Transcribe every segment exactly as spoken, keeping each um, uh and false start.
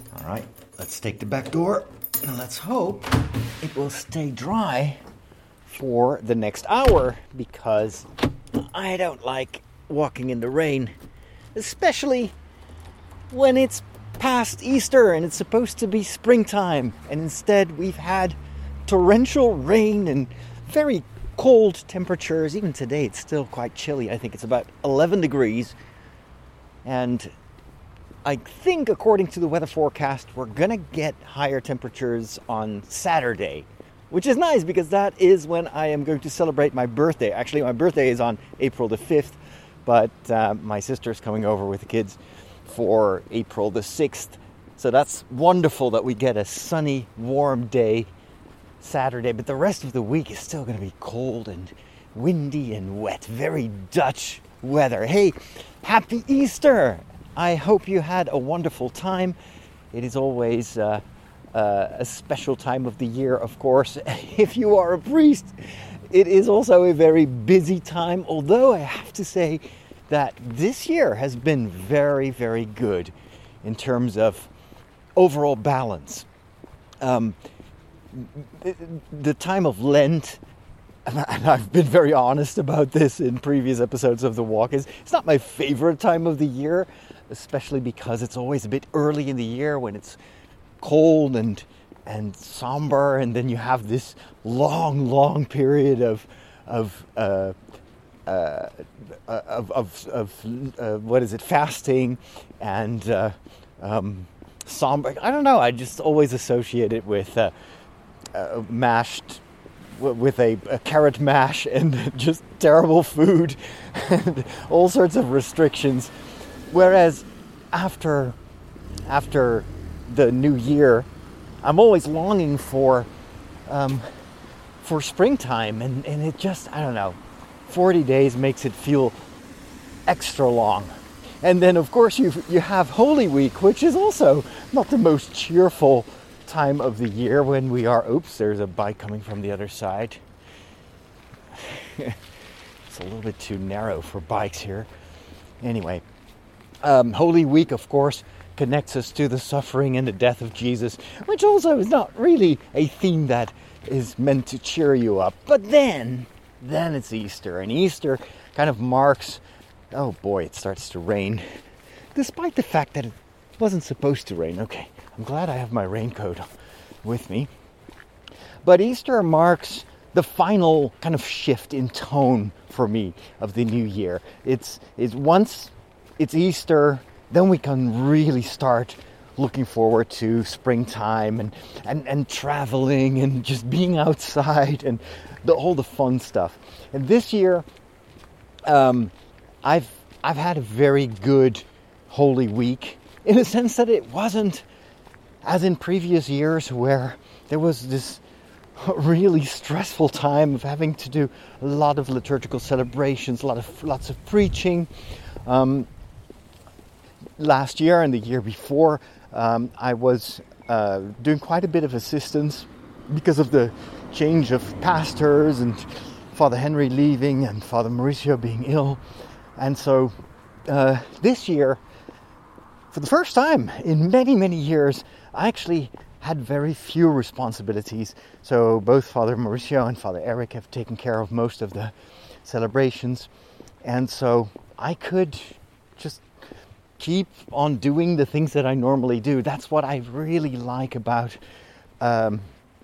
All right, let's take the back door and let's hope it will stay dry for the next hour, because I don't like walking in the rain, especially when it's past Easter and it's supposed to be springtime, and instead we've had torrential rain and very cold temperatures. Even today it's still quite chilly. I think it's about eleven degrees, and I think according to the weather forecast we're gonna get higher temperatures on Saturday, which is nice because that is when I am going to celebrate my birthday. Actually, my birthday is on April the fifth, but uh, my sister's coming over with the kids for April the sixth. So that's wonderful that we get a sunny, warm day Saturday, but the rest of the week is still going to be cold and windy and wet. Very Dutch weather. Hey, happy Easter! I hope you had a wonderful time. It is always uh, uh, a special time of the year, of course. If you are a priest, it is also a very busy time, although I have to say that this year has been very, very good in terms of overall balance. Um, the time of Lent, and I've been very honest about this in previous episodes of The Walk, is it's not my favorite time of the year, especially because it's always a bit early in the year when it's cold and and somber, and then you have this long, long period of of uh, uh, of of, of uh, what is it, fasting and uh, um, somber. I don't know. I just always associate it with uh, uh, mashed. with a, a carrot mash and just terrible food and all sorts of restrictions. Whereas after after the new year, I'm always longing for um, for springtime, and, and it just, I don't know, forty days makes it feel extra long. And then of course you you have Holy Week, which is also not the most cheerful time of the year when we are, oops, there's a bike coming from the other side. It's a little bit too narrow for bikes here. Anyway, um, Holy Week, of course, connects us to the suffering and the death of Jesus, which also is not really a theme that is meant to cheer you up. But then, then it's Easter, and Easter kind of marks, oh boy, it starts to rain, despite the fact that it wasn't supposed to rain. Okay, I'm glad I have my raincoat with me. But Easter marks the final kind of shift in tone for me of the new year. It's, it's once it's Easter, then we can really start looking forward to springtime and, and, and traveling and just being outside and the, all the fun stuff. And this year, um, I've I've had a very good Holy Week, in a sense that it wasn't as in previous years where there was this really stressful time of having to do a lot of liturgical celebrations, a lot of lots of preaching. Um, last year and the year before, um, I was uh, doing quite a bit of assistance because of the change of pastors and Father Henry leaving and Father Mauricio being ill. And so uh, this year, for the first time in many, many years, I actually had very few responsibilities. So both Father Mauricio and Father Eric have taken care of most of the celebrations. And so I could just keep on doing the things that I normally do. That's what I really like about um,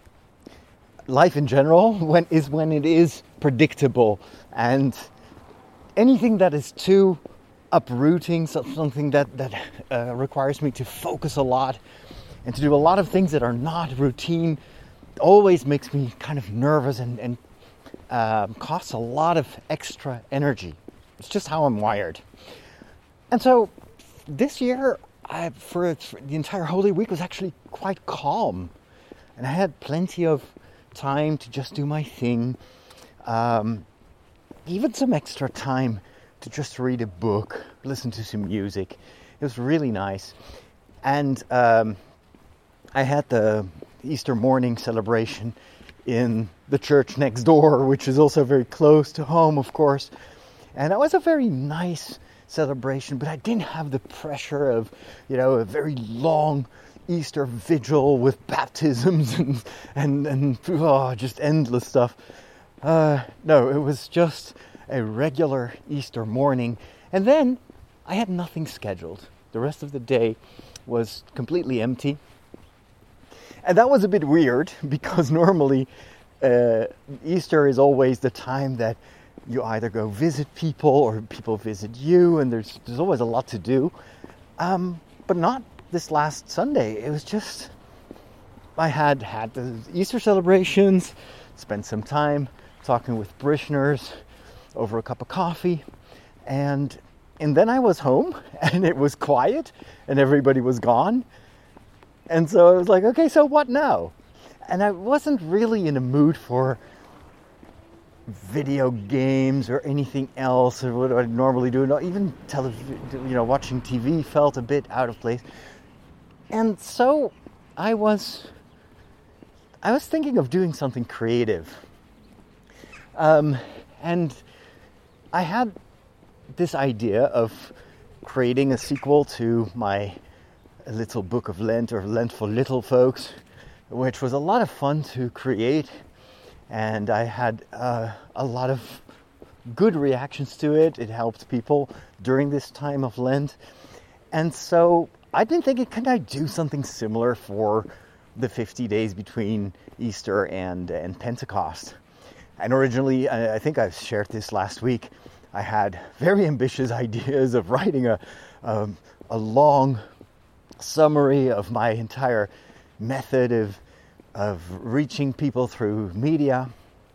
life in general, when is when it is predictable. And anything that is too uprooting, something that, that uh, requires me to focus a lot and to do a lot of things that are not routine, always makes me kind of nervous and, and uh, costs a lot of extra energy. It's just how I'm wired. And so this year, I, for, for the entire Holy Week, was actually quite calm. And I had plenty of time to just do my thing. Um, even some extra time to just read a book, listen to some music. It was really nice. And um, I had the Easter morning celebration in the church next door, which is also very close to home, of course. And it was a very nice celebration, but I didn't have the pressure of, you know, a very long Easter vigil with baptisms and and, and oh, just endless stuff. Uh, no, it was just a regular Easter morning. And then I had nothing scheduled. The rest of the day was completely empty. And that was a bit weird because normally uh, Easter is always the time that you either go visit people or people visit you, and there's there's always a lot to do. Um, but not this last Sunday. It was just, I had had the Easter celebrations, spent some time talking with parishioners over a cup of coffee, and and then I was home and it was quiet and everybody was gone. And so I was like, okay, so what now? And I wasn't really in a mood for video games or anything else, or what I normally do. Not even television, you know, watching T V felt a bit out of place. And so I was, I was thinking of doing something creative. Um, and I had this idea of creating a sequel to my little book of Lent, or Lent for Little Folks, which was a lot of fun to create. And I had uh, a lot of good reactions to it. It helped people during this time of Lent. And so I've been thinking, can I do something similar for the fifty days between Easter and, and Pentecost? And originally, I think I've shared this last week, I had very ambitious ideas of writing a, a, a long summary of my entire method of of reaching people through media.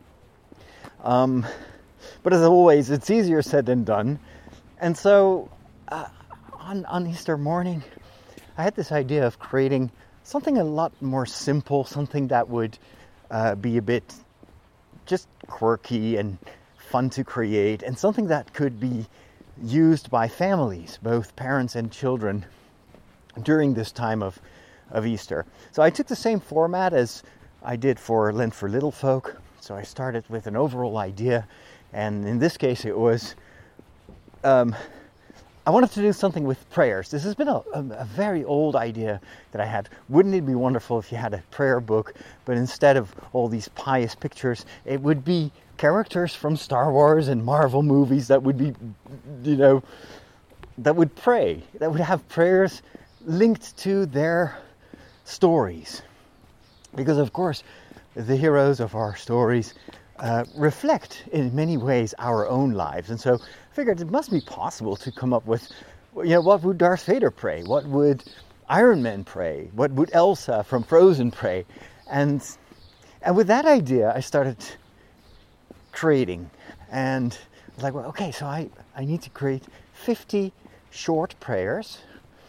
Um, but as always, it's easier said than done. And so uh, on, on Easter morning, I had this idea of creating something a lot more simple, something that would uh, be a bit just quirky and fun to create, and something that could be used by families, both parents and children, during this time of, of Easter. So I took the same format as I did for Lent for Little Folk. So I started with an overall idea, and in this case it was, um, I wanted to do something with prayers. This has been a, a, a very old idea that I had. Wouldn't it be wonderful if you had a prayer book, but instead of all these pious pictures, it would be characters from Star Wars and Marvel movies that would be, you know, that would pray, that would have prayers linked to their stories. Because of course, the heroes of our stories uh, reflect in many ways our own lives. And so I figured it must be possible to come up with, you know, what would Darth Vader pray? What would Iron Man pray? What would Elsa from Frozen pray? And and with that idea, I started creating. And I was like, well, okay, so I, I need to create fifty short prayers.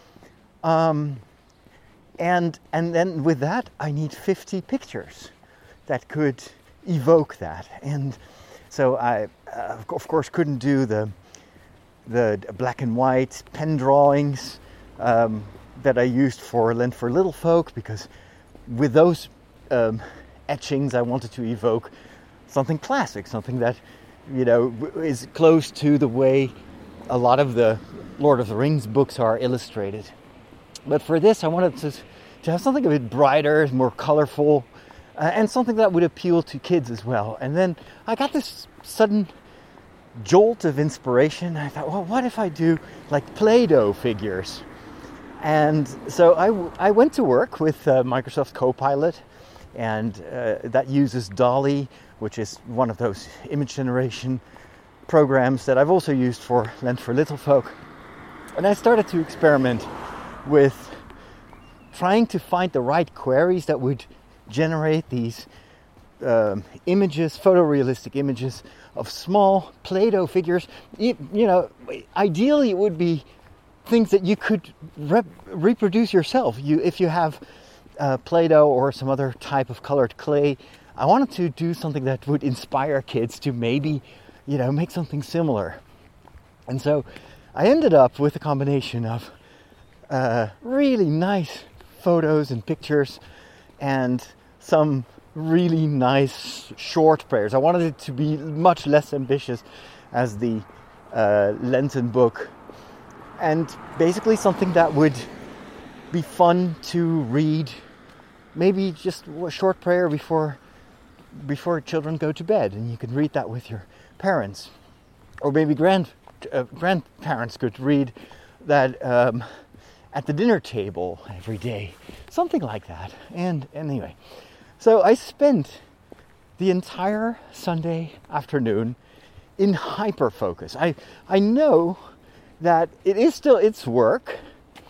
Um, and and then with that, I need fifty pictures that could evoke that. And so I, uh, of course, couldn't do the the black and white pen drawings um, that I used for Lent for Little Folk, because with those um, etchings, I wanted to evoke something classic, something that, you know, is close to the way a lot of the Lord of the Rings books are illustrated. But for this, I wanted to, to have something a bit brighter, more colorful, uh, and something that would appeal to kids as well. And then I got this sudden jolt of inspiration. I thought, well, what if I do like Play-Doh figures? And so I, I went to work with uh, Microsoft Copilot, and uh, that uses DALL-E, which is one of those image generation programs that I've also used for Lent for Little Folk. And I started to experiment with trying to find the right queries that would generate these um, images, photorealistic images of small Play-Doh figures. You, you know, ideally it would be things that you could rep- reproduce yourself. You, if you have uh, Play-Doh or some other type of colored clay, I wanted to do something that would inspire kids to maybe, you know, make something similar. And so I ended up with a combination of uh, really nice photos and pictures and some really nice short prayers. I wanted it to be much less ambitious as the uh, Lenten book, and basically something that would be fun to read maybe just a short prayer before before children go to bed, and you can read that with your parents, or maybe grand uh, grandparents could read that um, at the dinner table every day, something like that. And, and anyway, so I spent the entire Sunday afternoon in hyper focus. I I know that it is still it's work,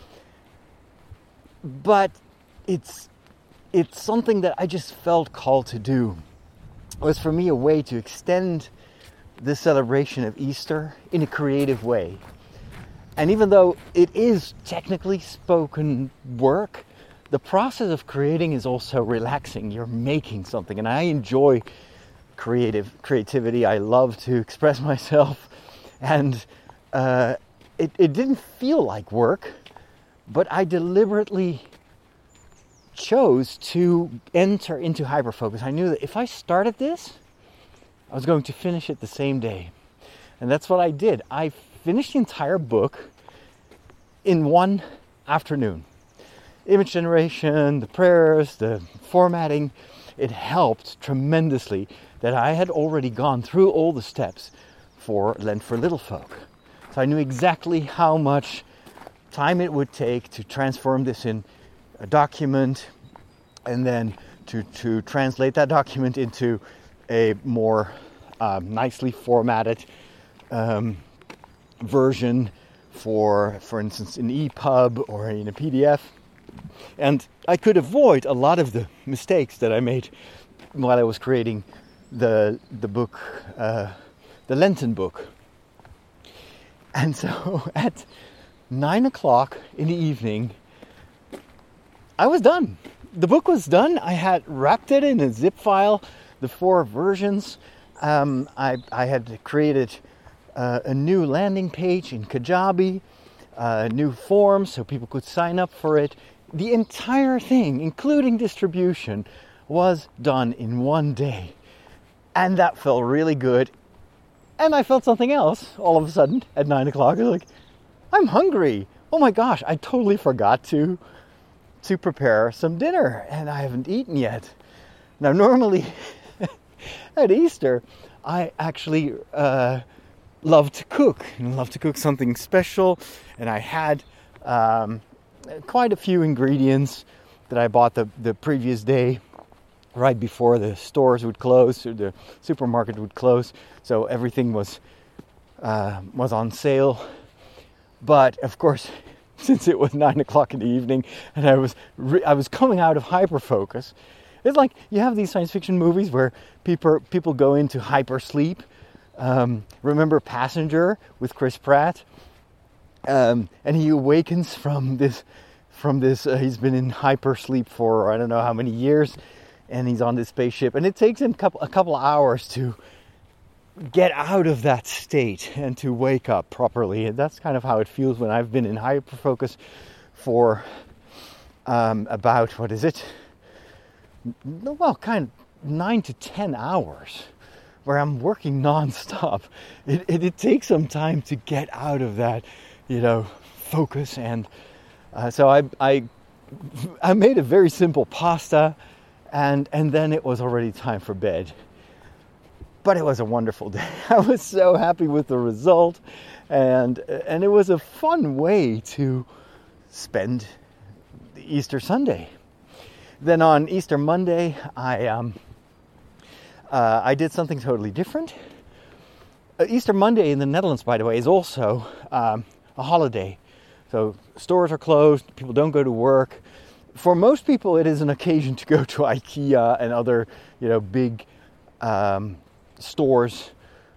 but it's it's something that I just felt called to do. It was for me a way to extend the celebration of Easter in a creative way. And even though it is technically spoken work, the process of creating is also relaxing. You're making something, and I enjoy creative creativity. I love to express myself, and uh, it, it didn't feel like work, but I deliberately chose to enter into hyperfocus. I knew that if I started this, I was going to finish it the same day. And that's what I did. I finished the entire book in one afternoon. Image generation, the prayers, the formatting, it helped tremendously that I had already gone through all the steps for Lent for Little Folk. So I knew exactly how much time it would take to transform this in a document, and then to, to translate that document into a more um, nicely formatted um, version for, for instance, an E P U B or in a P D F. And I could avoid a lot of the mistakes that I made while I was creating the the book, uh, the Lenten book. And so at nine o'clock in the evening, I was done. The book was done. I had wrapped it in a zip file, the four versions. Um, I, I had created uh, a new landing page in Kajabi, uh, new forms so people could sign up for it. The entire thing, including distribution, was done in one day. And that felt really good. And I felt something else all of a sudden at nine o'clock. I was like, I'm hungry. Oh my gosh, I totally forgot to to prepare some dinner, and I haven't eaten yet. Now, normally at Easter, I actually uh, love to cook, and love to cook something special. And I had um, quite a few ingredients that I bought the, the previous day, right before the stores would close, or the supermarket would close. So everything was uh, was on sale. But of course, since it was nine o'clock in the evening, and I was re- I was coming out of hyperfocus, it's like you have these science fiction movies where people people go into hyper sleep. Um, remember Passenger with Chris Pratt, um, and he awakens from this from this. Uh, he's been in hyper sleep for I don't know how many years, and he's on this spaceship, and it takes him a couple a couple hours to get out of that state and to wake up properly. And that's kind of how it feels when I've been in hyperfocus for um, about, what is it? Well, kind of nine to ten hours where I'm working nonstop. It, it, it takes some time to get out of that, you know, focus. And uh, so I, I, I made a very simple pasta, and, and then it was already time for bed. But it was a wonderful day. I was so happy with the result, and and it was a fun way to spend the Easter Sunday. Then on Easter Monday, I um, uh, I did something totally different. Uh, Easter Monday in the Netherlands, by the way, is also um, a holiday. So stores are closed, people don't go to work. For most people, it is an occasion to go to IKEA and other, you know, big um, stores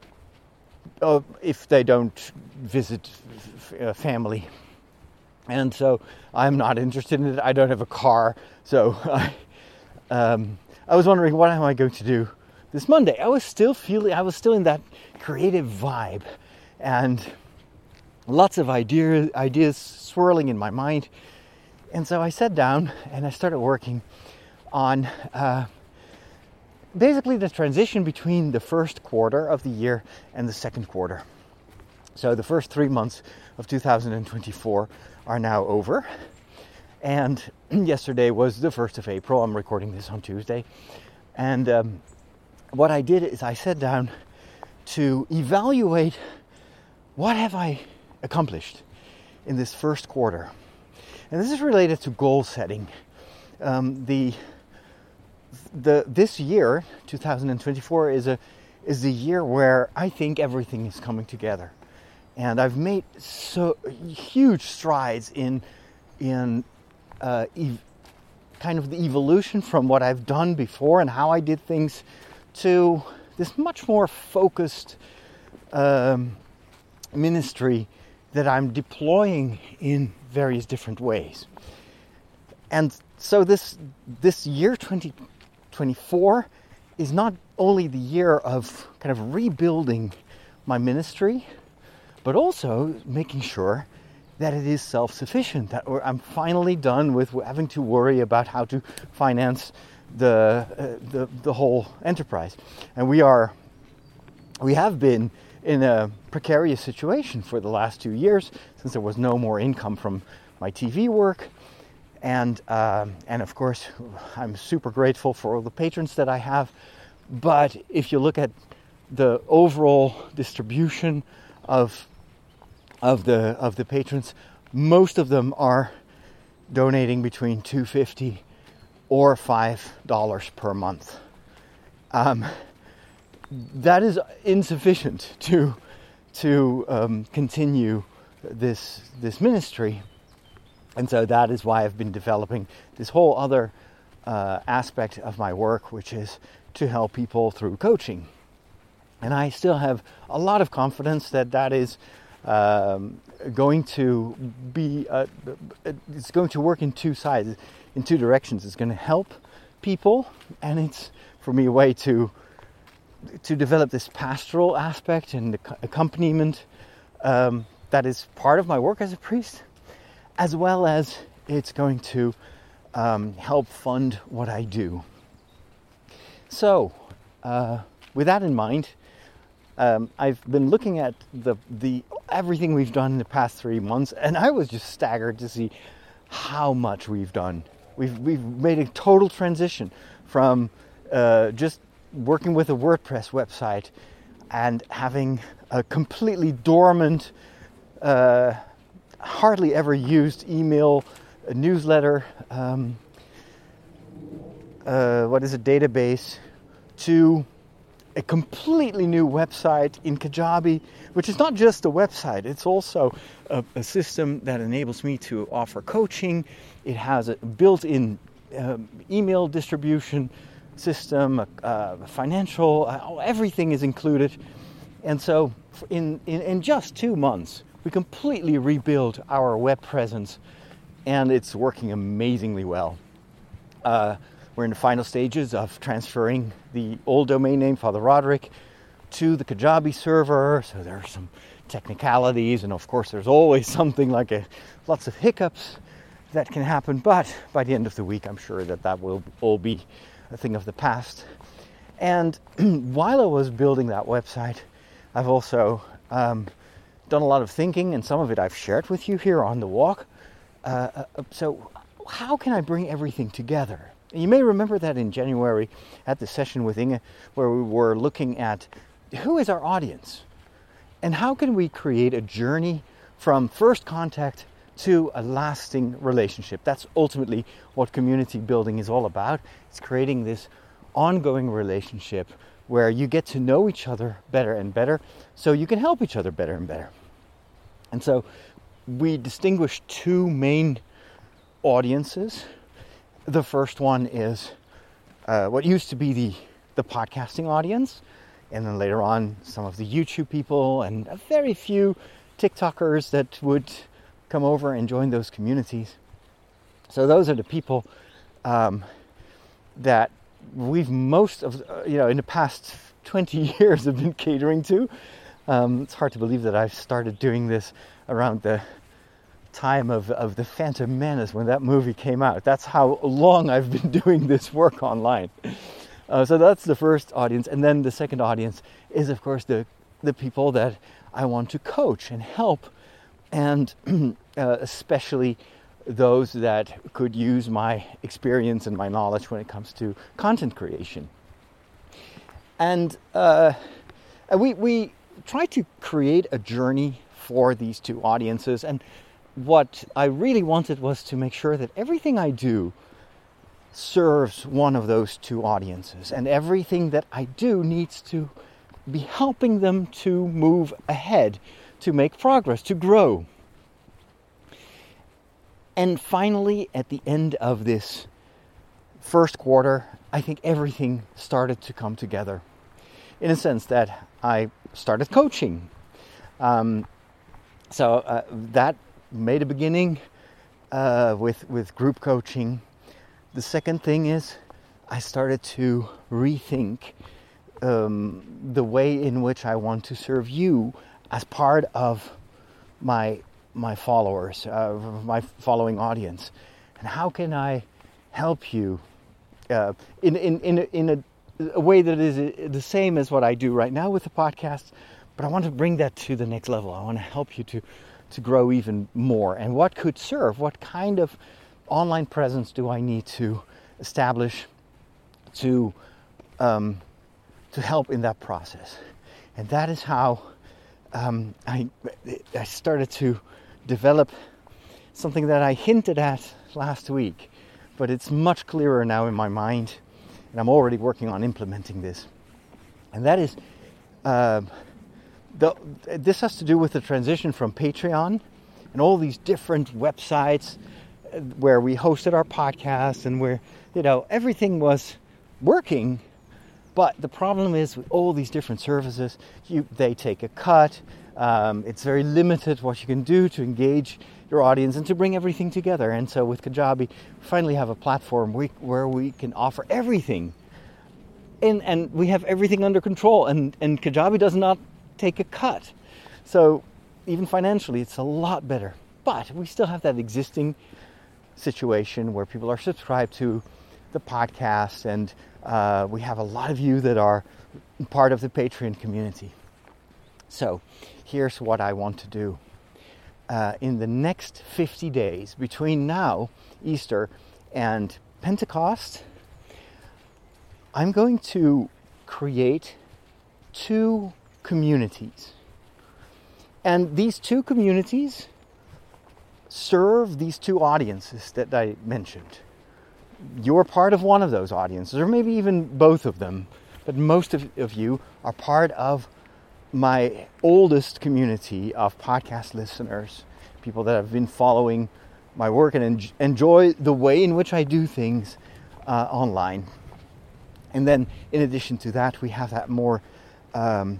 uh, if they don't visit uh, family. And so I'm not interested in it. I don't have a car, so I um, I was wondering, what am I going to do this Monday? I was still feeling, I was still in that creative vibe, and lots of idea, ideas swirling in my mind. And so I sat down and I started working on uh, basically the transition between the first quarter of the year and the second quarter. So the first three months of two thousand twenty-four are now over. And yesterday was the first of April. I'm recording this on Tuesday. And um, what I did is I sat down to evaluate what have I accomplished in this first quarter. And this is related to goal setting. Um, the the this year, two thousand twenty-four, is a is the year where I think everything is coming together. And I've made so huge strides in in uh, ev- kind of the evolution from what I've done before and how I did things to this much more focused um, ministry that I'm deploying in various different ways. And so this this year twenty twenty-four is not only the year of kind of rebuilding my ministry, but also making sure that it is self-sufficient, that I'm finally done with having to worry about how to finance the uh, the the whole enterprise. And we are we have been in a precarious situation for the last two years since there was no more income from my T V work. And um, and of course, I'm super grateful for all the patrons that I have. But if you look at the overall distribution of of the of the patrons, most of them are donating between two hundred fifty dollars or five dollars per month. Um, that is insufficient to to um, continue this this ministry. And so that is why I've been developing this whole other uh, aspect of my work, which is to help people through coaching. And I still have a lot of confidence that that is um, going to be, uh, it's going to work in two sides, in two directions. It's going to help people, and it's, for me, a way to to develop this pastoral aspect and the accompaniment um, that is part of my work as a priest, as well as it's going to um, help fund what I do. So, uh, with that in mind, um, I've been looking at the the everything we've done in the past three months, and I was just staggered to see how much we've done. We've we've made a total transition from uh, just working with a WordPress website and having a completely dormant, uh, hardly ever used email, a newsletter, um, uh, what is a database, to a completely new website in Kajabi, which is not just a website, it's also a, a system that enables me to offer coaching. It has a built-in um, email distribution system, a, a financial, uh, everything is included. And so in, in, in just two months, we completely rebuilt our web presence, and it's working amazingly well. Uh, we're in the final stages of transferring the old domain name, Father Roderick, to the Kajabi server. So there are some technicalities, and of course there's always something like a, lots of hiccups that can happen. But by the end of the week, I'm sure that that will all be a thing of the past. And while I was building that website, I've also um, done a lot of thinking, and some of it I've shared with you here on the walk. Uh, uh, so how can I bring everything together? And you may remember that in January at the session with Inge, where we were looking at who is our audience and how can we create a journey from first contact to a lasting relationship. That's ultimately what community building is all about. It's creating this ongoing relationship where you get to know each other better and better so you can help each other better and better. And so we distinguish two main audiences. The first one is uh, what used to be the, the podcasting audience, and then later on some of the YouTube people and a very few TikTokers that would come over and join those communities. So those are the people um, that we've most of, uh, you know, in the past twenty years have been catering to. Um, it's hard to believe that I've started doing this around the time of, of the Phantom Menace when that movie came out. That's how long I've been doing this work online. Uh, so that's the first audience. And then the second audience is, of course, the, the people that I want to coach and help, and uh, especially those that could use my experience and my knowledge when it comes to content creation. And uh, we we try to create a journey for these two audiences. And what I really wanted was to make sure that everything I do serves one of those two audiences, and everything that I do needs to be helping them to move ahead, to make progress, to grow. And finally, at the end of this first quarter, I think everything started to come together, in a sense that I started coaching. Um, so uh, that made a beginning uh, with with group coaching. The second thing is I started to rethink um, the way in which I want to serve you as part of my my followers, uh, my following audience, and how can I help you uh, in in in a, in a, a way that is the same as what I do right now with the podcast, but I want to bring that to the next level. I want to help you to to grow even more. And what could serve? What kind of online presence do I need to establish to um, to help in that process? And that is how um, I I started to develop something that I hinted at last week, but it's much clearer now in my mind, and I'm already working on implementing this. And that is, uh, the, this has to do with the transition from Patreon and all these different websites where we hosted our podcast and where, you know, everything was working. But the problem is with all these different services, you, they take a cut. Um, it's very limited what you can do to engage your audience and to bring everything together. And so with Kajabi, we finally have a platform we, where we can offer everything. And, and we have everything under control. And, and Kajabi does not take a cut. So even financially, it's a lot better. But we still have that existing situation where people are subscribed to the podcast, and uh, we have a lot of you that are part of the Patreon community. So here's what I want to do. Uh, in the next fifty days, between now, Easter, and Pentecost, I'm going to create two communities. And these two communities serve these two audiences that I mentioned. You're part of one of those audiences, or maybe even both of them, but most of, of you are part of my oldest community of podcast listeners, people that have been following my work and en- enjoy the way in which I do things uh, online. And then in addition to that, we have that more um,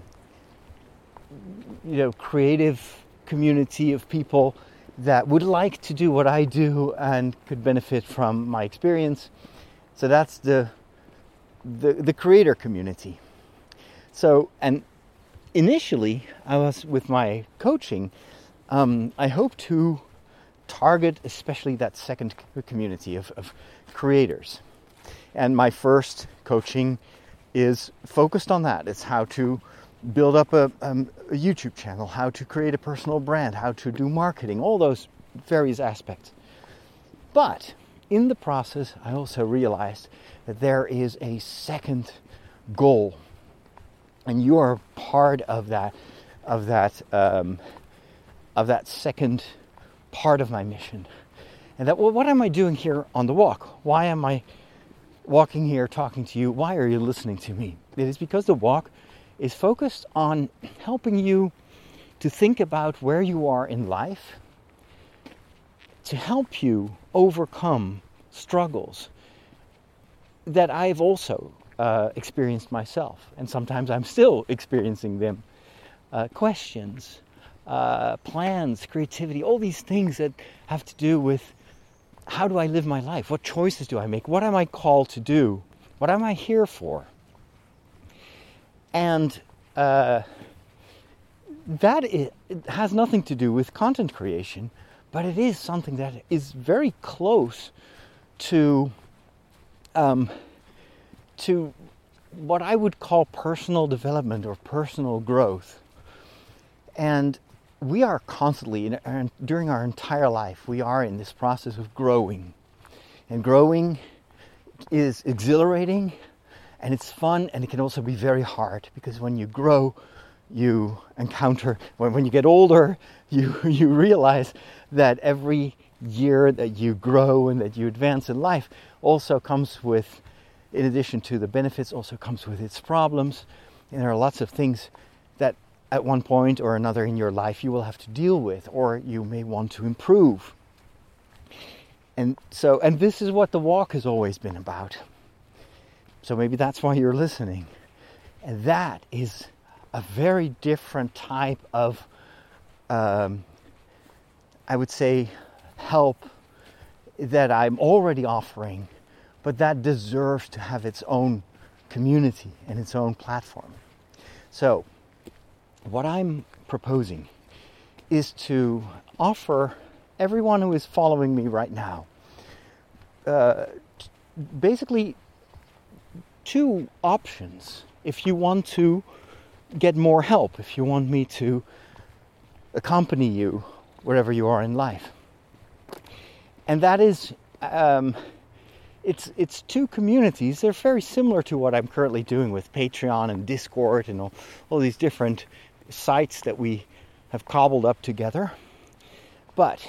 you know, creative community of people that would like to do what I do and could benefit from my experience. So that's the the, the creator community. So, and initially, I was with my coaching, um, I hope to target especially that second community of, of creators. And my first coaching is focused on that. It's how to build up a, um, a YouTube channel, how to create a personal brand, how to do marketing, all those various aspects. But in the process, I also realized that there is a second goal, and you are part of that, of that, um, of that second part of my mission. And that, well, what am I doing here on the walk? Why am I walking here talking to you? Why are you listening to me? It is because the walk is focused on helping you to think about where you are in life, to help you overcome struggles that I've also uh, experienced myself, and sometimes I'm still experiencing them. Uh, questions, uh, plans, creativity, all these things that have to do with how do I live my life? What choices do I make? What am I called to do? What am I here for? And uh, that is, it has nothing to do with content creation, but it is something that is very close to um, to what I would call personal development or personal growth. And we are constantly, in our, during our entire life, we are in this process of growing. And growing is exhilarating, and it's fun, and it can also be very hard, because when you grow, you encounter, when, when you get older, you, you realize that every year that you grow and that you advance in life also comes with, in addition to the benefits, also comes with its problems. And there are lots of things that at one point or another in your life you will have to deal with, or you may want to improve. And so, and this is what the walk has always been about. So maybe that's why you're listening. And that is a very different type of, um, I would say, help that I'm already offering, but that deserves to have its own community and its own platform. So, what I'm proposing is to offer everyone who is following me right now uh, basically two options if you want to get more help, if you want me to accompany you wherever you are in life. And that is, um, it's it's two communities. They're very similar to what I'm currently doing with Patreon and Discord and all, all these different sites that we have cobbled up together. But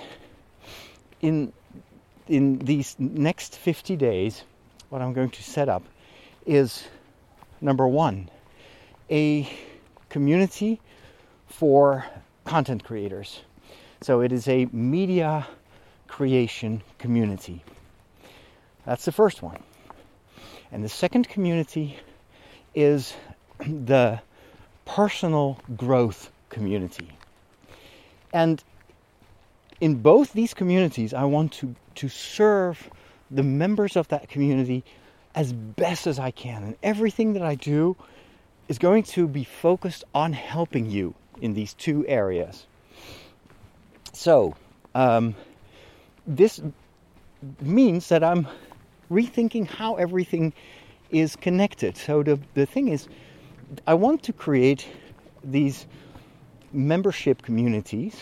in in these next fifty days, what I'm going to set up is, number one, a community for content creators. So it is a media creation community. That's the first one. And the second community is the personal growth community. And in both these communities, I want to, to serve the members of that community as best as I can. And everything that I do is going to be focused on helping you in these two areas. So, um, this means that I'm rethinking how everything is connected. So the, the thing is, I want to create these membership communities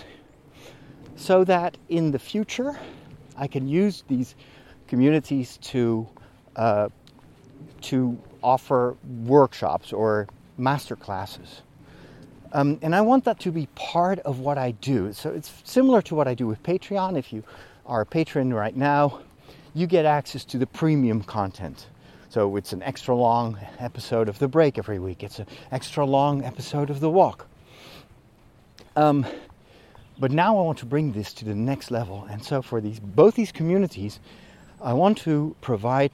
so that in the future I can use these communities to uh, to offer workshops or master classes. Um, and I want that to be part of what I do. So it's similar to what I do with Patreon. If you are a patron right now, you get access to the premium content. So it's an extra long episode of The Break every week. It's an extra long episode of The Walk. Um, but now I want to bring this to the next level. And so for these both these communities, I want to provide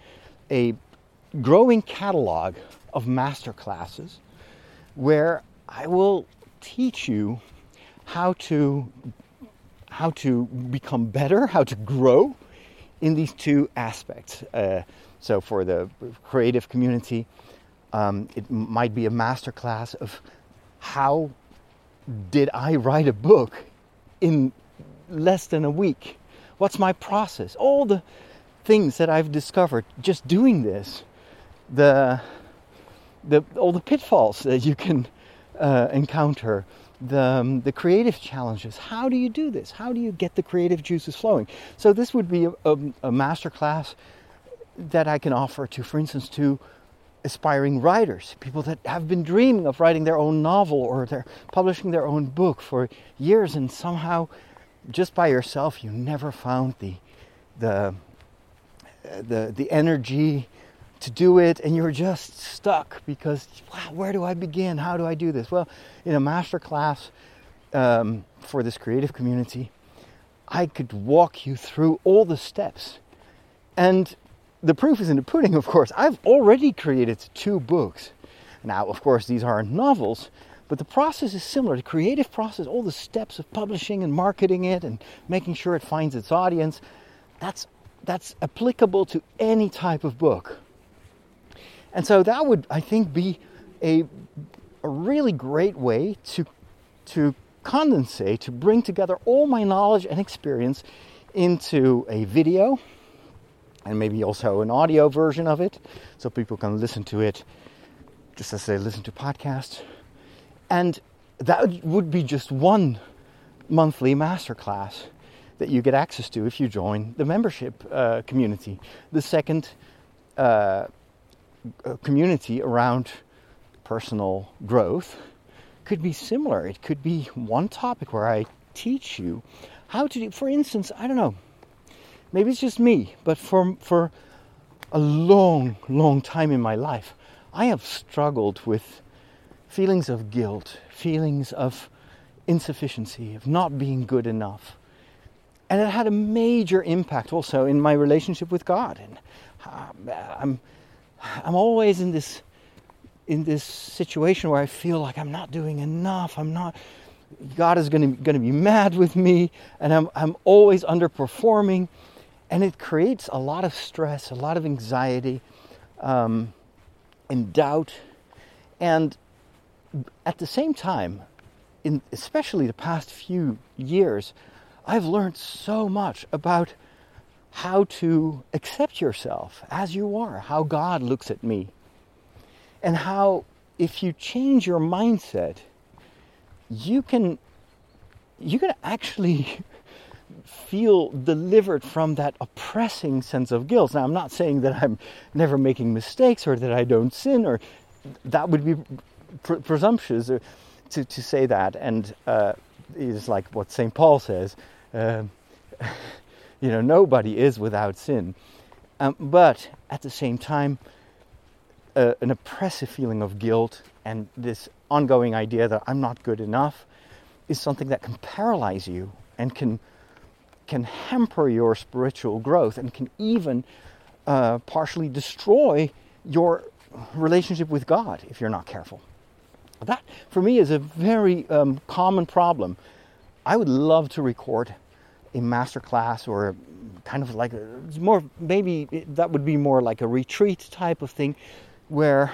a growing catalog of master classes where I will teach you how to how to become better, how to grow in these two aspects. Uh, so for the creative community, um, it might be a master class of how did I write a book in less than a week? What's my process? All the things that I've discovered just doing this, the the all the pitfalls that you can uh, encounter, the um, the creative challenges. How do you do this? How do you get the creative juices flowing? So this would be a, a, a master class that I can offer to, for instance, to aspiring writers, people that have been dreaming of writing their own novel or they're publishing their own book for years, and somehow just by yourself you never found the the the the energy to do it, and you're just stuck because, wow, where do I begin? How do I do this? Well, in a master class um, for this creative community, I could walk you through all the steps. And the proof is in the pudding, of course. I've already created two books. Now, of course, these aren't novels, but the process is similar. The creative process, all the steps of publishing and marketing it and making sure it finds its audience, that's that's applicable to any type of book. And so that would, I think, be a, a really great way to, to condensate, to bring together all my knowledge and experience into a video, and maybe also an audio version of it, so people can listen to it just as they listen to podcasts. And that would be just one monthly masterclass that you get access to if you join the membership uh, community. The second uh, community around personal growth could be similar. It could be one topic where I teach you how to do, for instance, I don't know, maybe it's just me, but for for a long, long time in my life, I have struggled with feelings of guilt, feelings of insufficiency, of not being good enough. And it had a major impact also in my relationship with God. And uh, I'm I'm always in this in this situation where I feel like I'm not doing enough. I'm not. God is going to going to be mad with me, and I'm I'm always underperforming, and it creates a lot of stress, a lot of anxiety, um, and doubt. And at the same time, in especially the past few years, I've learned so much about how to accept yourself as you are, how God looks at me, and how if you change your mindset, you can you can actually feel delivered from that oppressing sense of guilt. Now, I'm not saying that I'm never making mistakes or that I don't sin, or that would be pr- presumptuous to, to say that. And uh, it's like what Saint Paul says, uh, you know, nobody is without sin. Um, but at the same time, uh, an oppressive feeling of guilt and this ongoing idea that I'm not good enough is something that can paralyze you and can can hamper your spiritual growth and can even uh, partially destroy your relationship with God if you're not careful. That, for me, is a very um, common problem. I would love to record a masterclass or kind of like a, more, maybe that would be more like a retreat type of thing where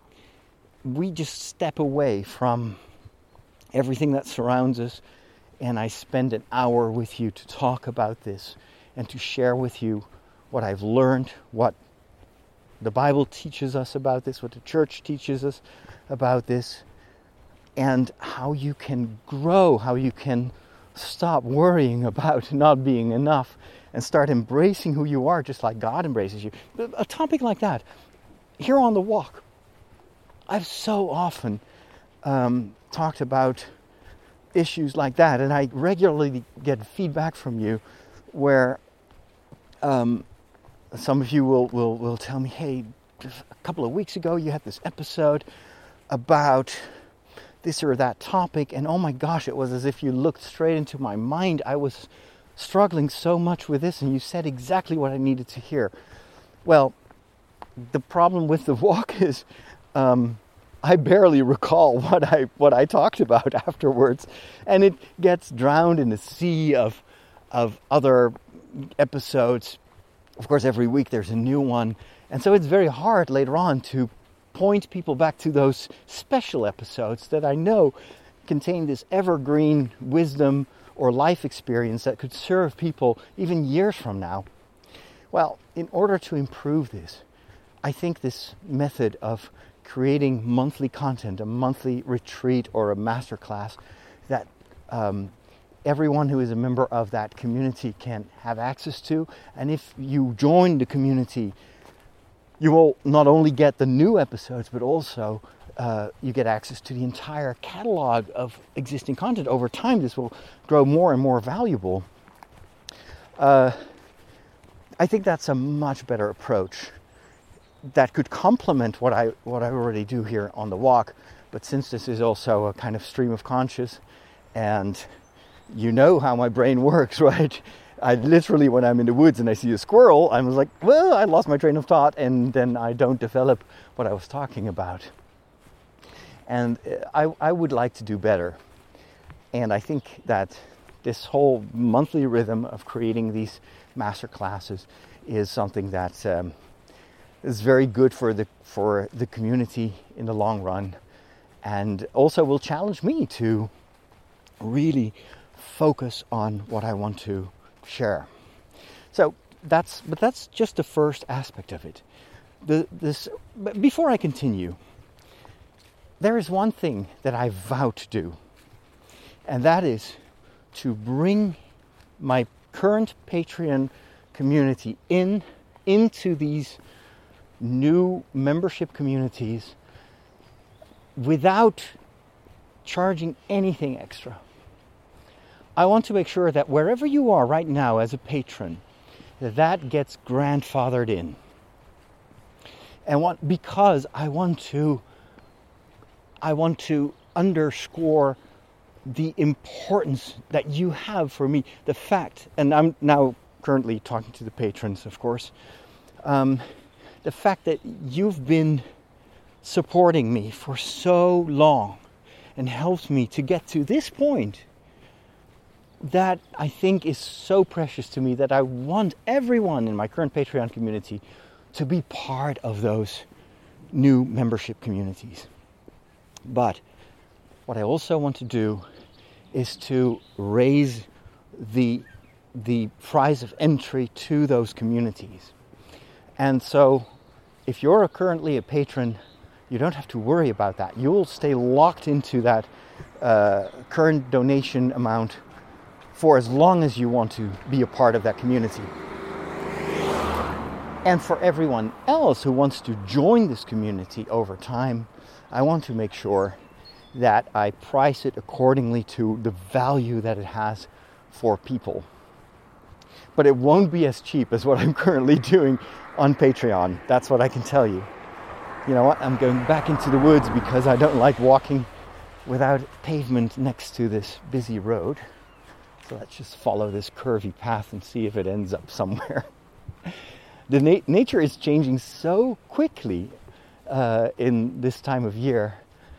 we just step away from everything that surrounds us, and I spend an hour with you to talk about this and to share with you what I've learned, what the Bible teaches us about this, what the church teaches us about this, and how you can grow, how you can stop worrying about not being enough and start embracing who you are just like God embraces you. A topic like that, here on The Walk, I've so often um, talked about issues like that, and I regularly get feedback from you where um, some of you will, will, will tell me, hey, just a couple of weeks ago you had this episode about this or that topic, and oh my gosh, it was as if you looked straight into my mind. I was struggling so much with this, and you said exactly what I needed to hear. Well, the problem with The Walk is um, I barely recall what I what I talked about afterwards, and it gets drowned in a sea of of other episodes. Of course, every week there's a new one, and so it's very hard later on to point people back to those special episodes that I know contain this evergreen wisdom or life experience that could serve people even years from now. Well, in order to improve this, I think this method of creating monthly content, a monthly retreat or a masterclass that um, everyone who is a member of that community can have access to. And if you join the community, you will not only get the new episodes, but also uh, you get access to the entire catalog of existing content. Over time, this will grow more and more valuable. Uh, I think that's a much better approach that could complement what I what I already do here on The Walk. But since this is also a kind of stream of conscious, and you know how my brain works, right? I literally, when I'm in the woods and I see a squirrel, I'm like, well, I lost my train of thought, and then I don't develop what I was talking about. And I, I would like to do better. And I think that this whole monthly rhythm of creating these master classes is something that um, is very good for the for the community in the long run, and also will challenge me to really focus on what I want to share. So that's but that's just the first aspect of it. The this but before I continue, there is one thing that I vow to do, And that is to bring my current Patreon community in into these new membership communities without charging anything extra. I want to make sure that wherever you are right now as a patron, that that gets grandfathered in. And what, because I want to I want to underscore the importance that you have for me, the fact, and I'm now currently talking to the patrons, of course, um, the fact that you've been supporting me for so long and helped me to get to this point, that I think is so precious to me, that I want everyone in my current Patreon community to be part of those new membership communities. But what I also want to do is to raise the the price of entry to those communities. And so if you're currently a patron, you don't have to worry about that. You'll stay locked into that uh, current donation amount for as long as you want to be a part of that community. And for everyone else who wants to join this community over time, I want to make sure that I price it accordingly to the value that it has for people. But it won't be as cheap as what I'm currently doing on Patreon. That's what I can tell you. You know what? I'm going back into the woods because I don't like walking without pavement next to this busy road. So let's just follow this curvy path and see if it ends up somewhere. The na- nature is changing so quickly uh, in this time of year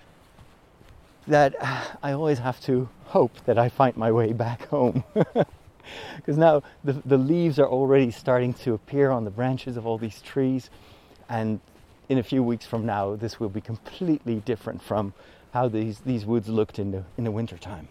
that I always have to hope that I find my way back home. Because now the, the leaves are already starting to appear on the branches of all these trees, and in a few weeks from now this will be completely different from how these, these woods looked in the in the winter time.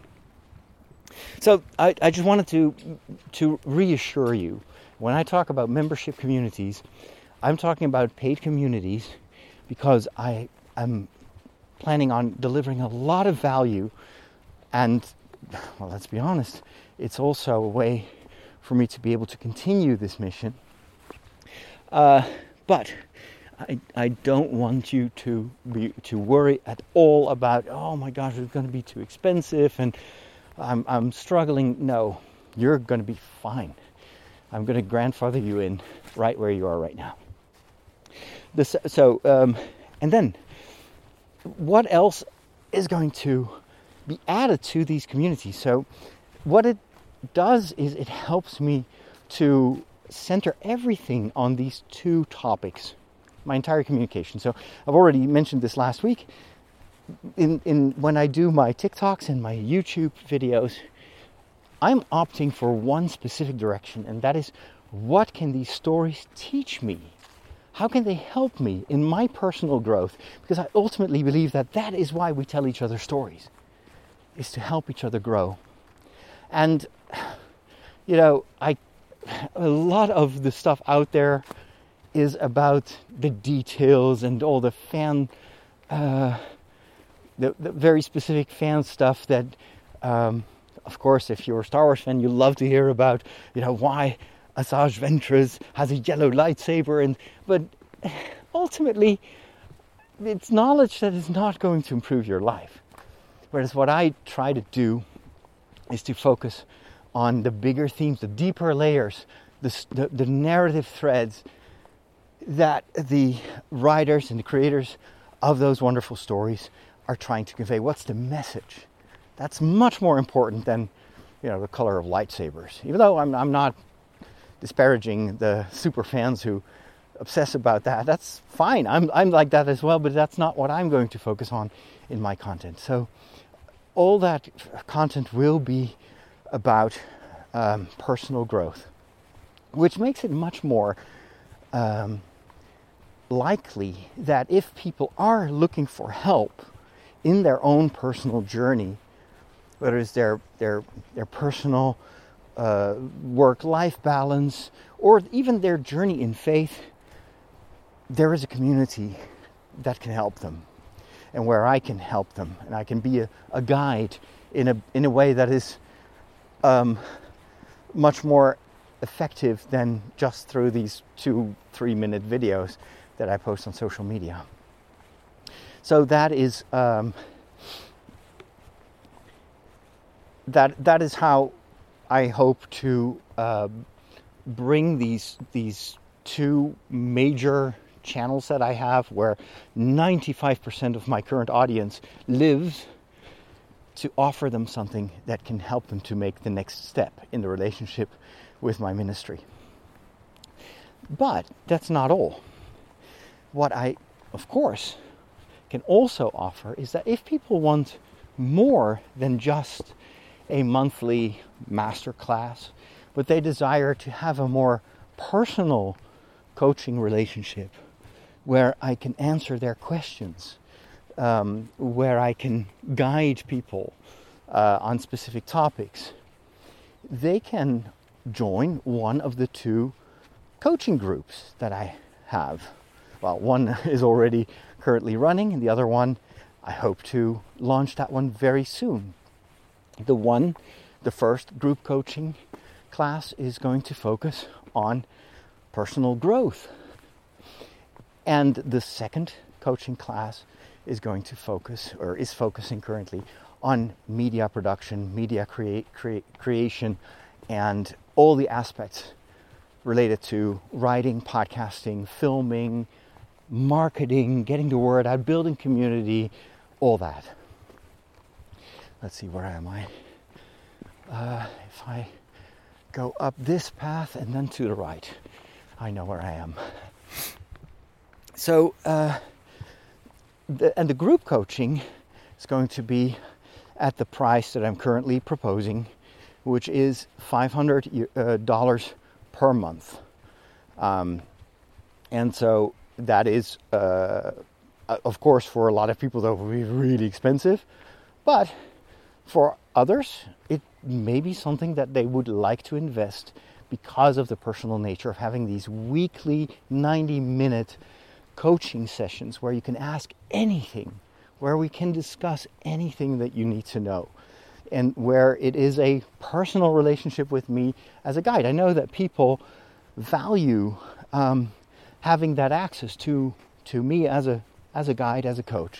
So I, I just wanted to to reassure you, when I talk about membership communities, I'm talking about paid communities because I am planning on delivering a lot of value, and well, let's be honest, it's also a way for me to be able to continue this mission. Uh, but I, I don't want you to be to worry at all about, oh my gosh, it's going to be too expensive and I'm I'm struggling. No, you're going to be fine. I'm going to grandfather you in right where you are right now. This, so, um, and then what else is going to be added to these communities? So what it does is it helps me to center everything on these two topics, my entire communication. So I've already mentioned this last week. In, in when I do my TikToks and my YouTube videos, I'm opting for one specific direction, and that is, what can these stories teach me? How can they help me in my personal growth? Because I ultimately believe that that is why we tell each other stories, is to help each other grow. And, you know, I a lot of the stuff out there is about the details and all the fan, uh, the, the very specific fan stuff that, um, of course, if you're a Star Wars fan, you love to hear about, you know, why Asajj Ventress has a yellow lightsaber. And but ultimately, it's knowledge that is not going to improve your life. Whereas what I try to do is to focus on the bigger themes, the deeper layers, the, the, the narrative threads that the writers and the creators of those wonderful stories are trying to convey. What's the message? That's much more important than, you know, the color of lightsabers. Even though I'm, I'm not disparaging the super fans who obsess about that. That's fine. I'm I'm like that as well, but that's not what I'm going to focus on in my content. So all that content will be about um, personal growth, which makes it much more um, likely that if people are looking for help in their own personal journey, whether it's their their their personal uh, work-life balance or even their journey in faith, there is a community that can help them, and where I can help them, and I can be a, a guide in a in a way that is um, much more effective than just through these two, three minute videos that I post on social media. So that is um, that that is how I hope to uh, bring these these two major channels that I have, where ninety-five percent of my current audience lives, to offer them something that can help them to make the next step in the relationship with my ministry. But that's not all. What I, of course, can also offer is that if people want more than just a monthly masterclass, but they desire to have a more personal coaching relationship where I can answer their questions, um, where I can guide people uh, on specific topics, they can join one of the two coaching groups that I have. Well, one is already currently running, and the other one, I hope to launch that one very soon. The one, the first group coaching class, is going to focus on personal growth. And the second coaching class is going to focus, or is focusing currently, on media production, media crea- crea- creation, and all the aspects related to writing, podcasting, filming, marketing, getting the word out, building community, all that. Let's see, where am I? Uh, if I go up this path and then to the right, I know where I am. So, uh, the, and the group coaching is going to be at the price that I'm currently proposing, which is five hundred dollars per month. Um, and so that is, uh, of course, for a lot of people, that will be really expensive. But for others, it may be something that they would like to invest because of the personal nature of having these weekly ninety minute coaching sessions where you can ask anything, where we can discuss anything that you need to know, and where it is a personal relationship with me as a guide. I know that people value um, having that access to to me as a as a guide, as a coach.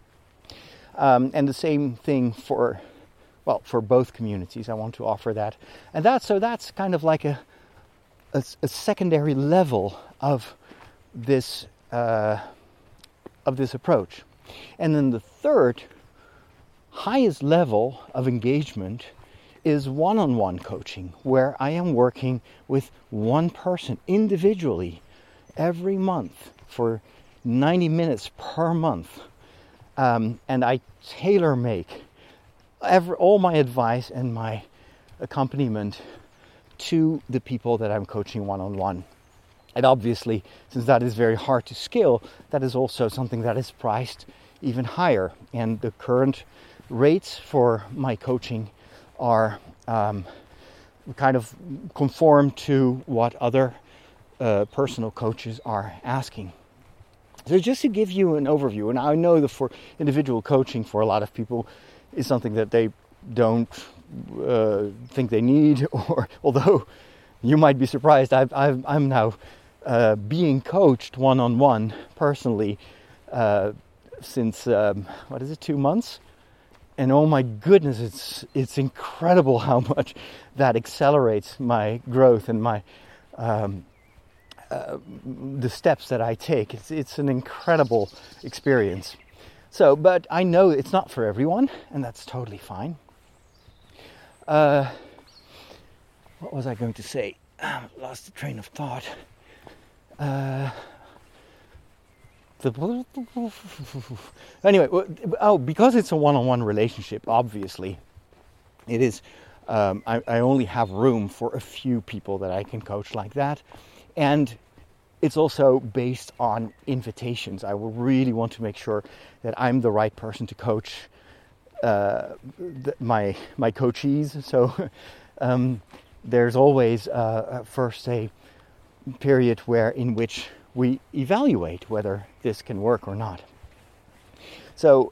Um, and the same thing for, well, for both communities. I want to offer that, and that so that's kind of like a a, a secondary level of this uh, of this approach. And then the third highest level of engagement is one-on-one coaching, where I am working with one person individually every month for ninety minutes per month. Um, and I tailor make every, all my advice and my accompaniment to the people that I'm coaching one-on-one. And obviously, since that is very hard to scale, that is also something that is priced even higher. And the current rates for my coaching are um, kind of conform to what other uh, personal coaches are asking. So just to give you an overview, and I know that for individual coaching, for a lot of people, is something that they don't uh, think they need, or although you might be surprised, I've, I've, I'm now uh, being coached one-on-one personally uh, since, um, what is it, two months? And oh my goodness, it's it's incredible how much that accelerates my growth and my um, uh, the steps that I take. It's it's an incredible experience. So, but I know it's not for everyone, and that's totally fine. Uh, what was I going to say? I lost the train of thought. Uh, the anyway, oh, because it's a one-on-one relationship, obviously, it is. Um, I, I only have room for a few people that I can coach like that, and it's also based on invitations. I will really want to make sure that I'm the right person to coach uh, the, my my coachees. So um, there's always uh, first a period where in which we evaluate whether this can work or not. So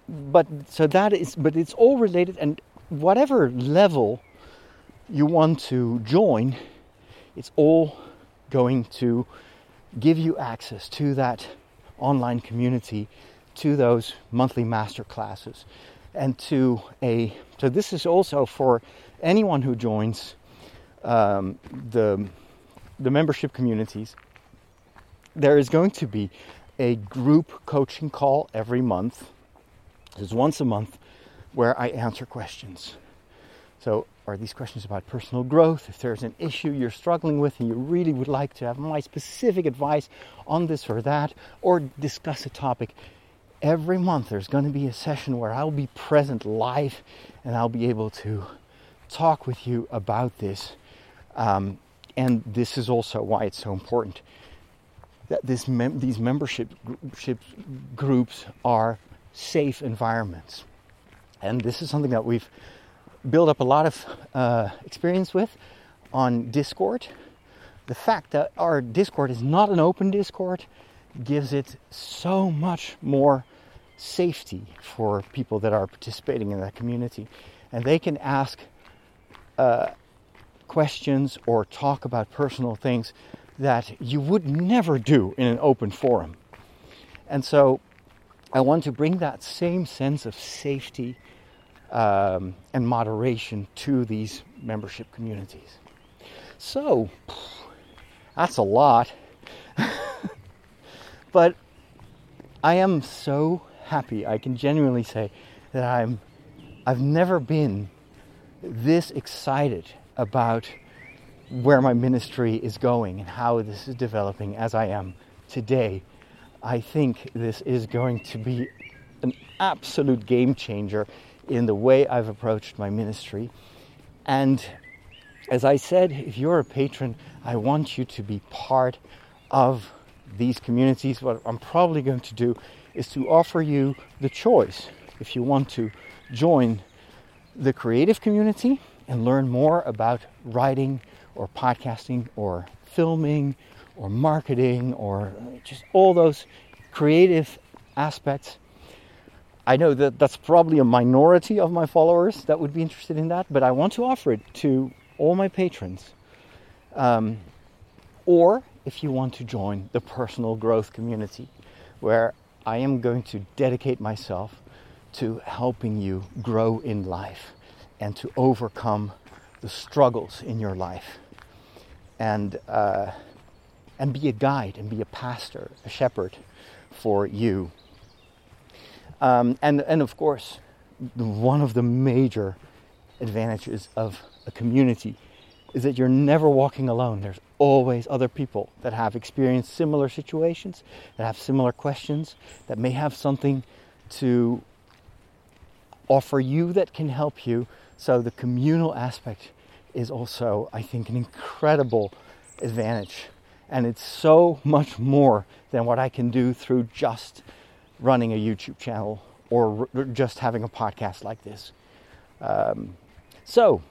but so that is, but it's all related, and whatever level you want to join, it's all going to give you access to that online community, to those monthly master classes, and to a, so this is also for anyone who joins um, the the membership communities. There is going to be a group coaching call every month. There's once a month where I answer questions. So are these questions about personal growth? If there's an issue you're struggling with and you really would like to have my specific advice on this or that, or discuss a topic, every month there's going to be a session where I'll be present live and I'll be able to talk with you about this. Um, and this is also why it's so important that this mem- these membership gr- groups are safe environments. And this is something that we've built up a lot of uh, experience with on Discord. The fact that our Discord is not an open Discord gives it so much more safety for people that are participating in that community. And they can ask uh, questions or talk about personal things that you would never do in an open forum. And so I want to bring that same sense of safety um, and moderation to these membership communities. So that's a lot. But I am so happy. I can genuinely say that I'm I've never been this excited about where my ministry is going and how this is developing as I am today. I think this is going to be an absolute game changer in the way I've approached my ministry. And as I said, if you're a patron, I want you to be part of these communities. What I'm probably going to do is to offer you the choice. If you want to join the creative community and learn more about writing or podcasting or filming or marketing or just all those creative aspects, I know that that's probably a minority of my followers that would be interested in that, but I want to offer it to all my patrons. Um, or if you want to join the personal growth community, where I am going to dedicate myself to helping you grow in life and to overcome the struggles in your life, and uh, and be a guide and be a pastor, a shepherd for you. Um, and and of course, one of the major advantages of a community is that you're never walking alone. There's always other people that have experienced similar situations, that have similar questions, that may have something to offer you that can help you. So the communal aspect is also, I think, an incredible advantage. And it's so much more than what I can do through just running a YouTube channel or r- just having a podcast like this. Um, so,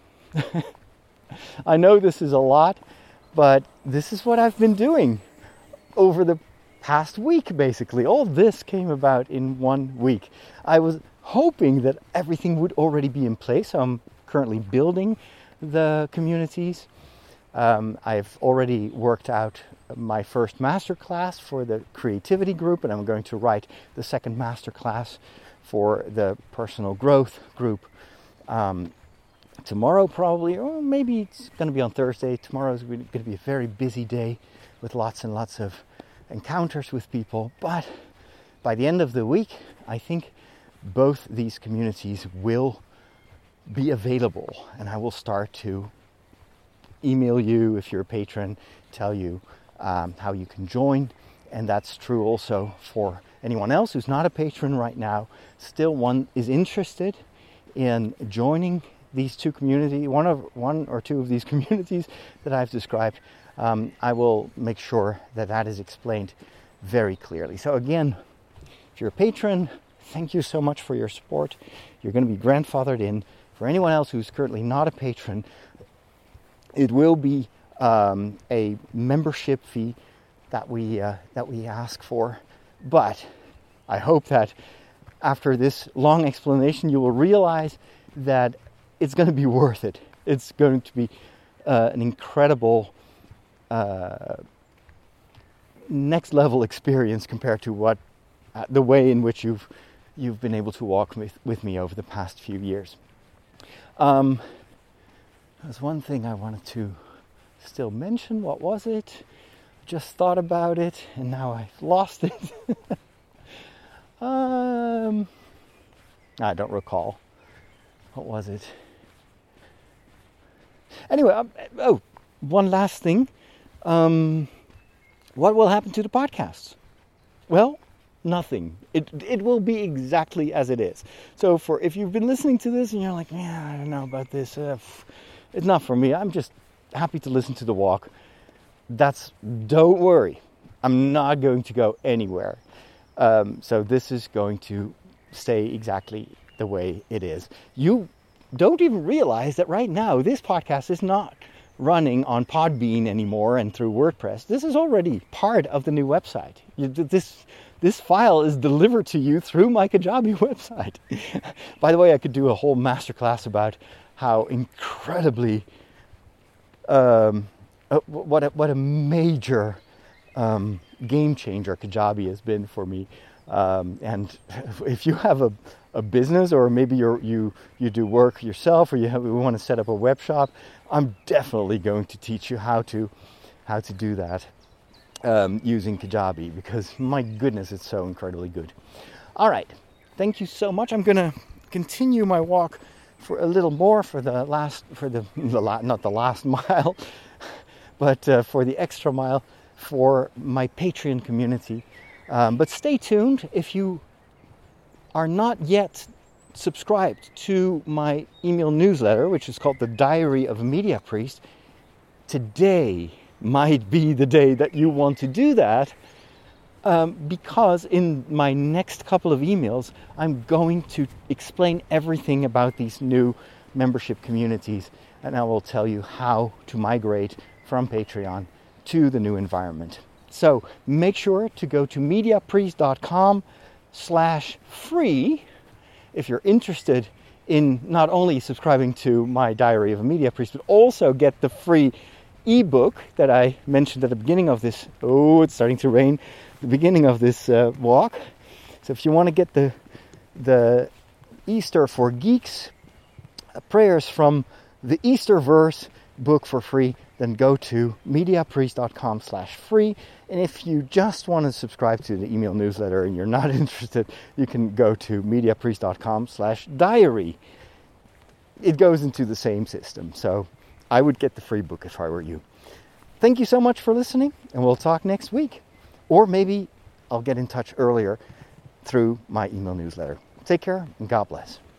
I know this is a lot, but this is what I've been doing over the past week, basically. All this came about in one week. I was hoping that everything would already be in place. I'm currently building the communities. Um, I've already worked out my first masterclass for the creativity group, and I'm going to write the second masterclass for the personal growth group um, tomorrow, probably, or maybe it's going to be on Thursday. Tomorrow's going to be a very busy day with lots and lots of encounters with people. But by the end of the week, I think both these communities will be available, and I will start to email you if you're a patron, tell you um, how you can join. And that's true also for anyone else who's not a patron right now, still one is interested in joining these two communities, one of one or two of these communities that I've described. um, I will make sure that that is explained very clearly. So again, if you're a patron, thank you so much for your support. You're going to be grandfathered in. For anyone else who's currently not a patron, it will be um, a membership fee that we uh, that we ask for. But I hope that after this long explanation, you will realize that it's going to be worth it. It's going to be uh, an incredible uh, next level experience compared to what uh, the way in which you've you've been able to walk with, with me over the past few years. Um, there's one thing I wanted to still mention. What was it? Just thought about it and now I've lost it. um, I don't recall. What was it? Anyway, um, oh, one last thing. Um, what will happen to the podcasts? Well, nothing. It it will be exactly as it is. So for if you've been listening to this and you're like, yeah, I don't know about this, uh, it's not for me. I'm just happy to listen to the walk. That's, don't worry. I'm not going to go anywhere. Um, so this is going to stay exactly the way it is. You don't even realize that right now this podcast is not running on Podbean anymore and through WordPress. This is already part of the new website. You, this this file is delivered to you through my Kajabi website. By the way, I could do a whole masterclass about how incredibly um, uh, what a, what a major um, game changer Kajabi has been for me. Um, and if you have a, a business, or maybe you're, you you do work yourself, or you have, you want to set up a web shop, I'm definitely going to teach you how to how to do that um, using Kajabi, because my goodness, it's so incredibly good. All right, thank you so much. I'm going to continue my walk for a little more for the last for the, the not the last mile, but uh, for the extra mile for my Patreon community. Um, but stay tuned. If you are not yet subscribed to my email newsletter, which is called The Diary of a Media Priest, today might be the day that you want to do that, um, because in my next couple of emails, I'm going to explain everything about these new membership communities, and I will tell you how to migrate from Patreon to the new environment. So make sure to go to mediapriest.com slash free if you're interested in not only subscribing to my Diary of a Media Priest, but also get the free ebook that I mentioned at the beginning of this. Oh, it's starting to rain. The beginning of this uh, walk. So if you want to get the the Easter for Geeks uh, prayers from the Easter verse book for free, then go to mediapriest.com slash free. And if you just want to subscribe to the email newsletter and you're not interested, you can go to mediapriest.com slash diary. It goes into the same system. So I would get the free book if I were you. Thank you so much for listening, and we'll talk next week. Or maybe I'll get in touch earlier through my email newsletter. Take care and God bless.